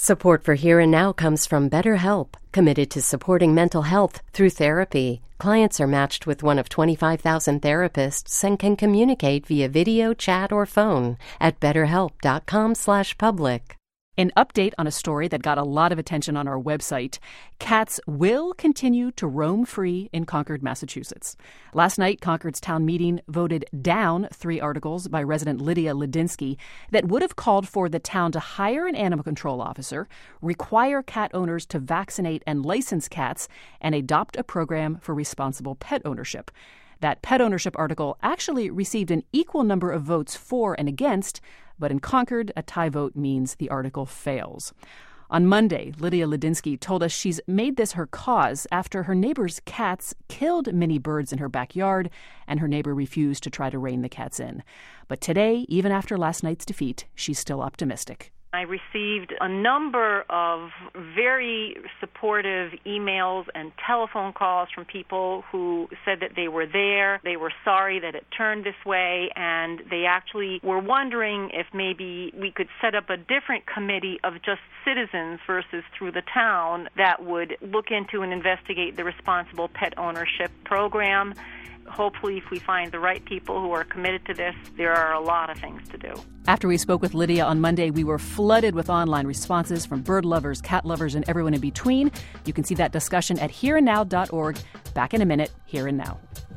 Support for Here and Now comes from BetterHelp, committed to supporting mental health through therapy. Clients are matched with one of 25,000 therapists and can communicate via video, chat, or phone at betterhelp.com/public. An update on a story that got a lot of attention on our website. Cats will continue to roam free in Concord, Massachusetts. Last night, Concord's town meeting voted down 3 articles by resident Lydia Ladinsky that would have called for the town to hire an animal control officer, require cat owners to vaccinate and license cats, and adopt a program for responsible pet ownership. That pet ownership article actually received an equal number of votes for and against, but in Concord, a tie vote means the article fails. On Monday, Lydia Ladinsky told us she's made this her cause after her neighbor's cats killed many birds in her backyard, and her neighbor refused to try to rein the cats in. But today, even after last night's defeat, she's still optimistic. I received a number of very supportive emails and telephone calls from people who said that they were there, they were sorry that it turned this way, and they actually were wondering if maybe we could set up a different committee of just citizens versus through the town that would look into and investigate the responsible pet ownership program. Hopefully, if we find the right people who are committed to this, there are a lot of things to do. After we spoke with Lydia on Monday, we were flooded with online responses from bird lovers, cat lovers, and everyone in between. You can see that discussion at hereandnow.org. Back in a minute, Here and Now.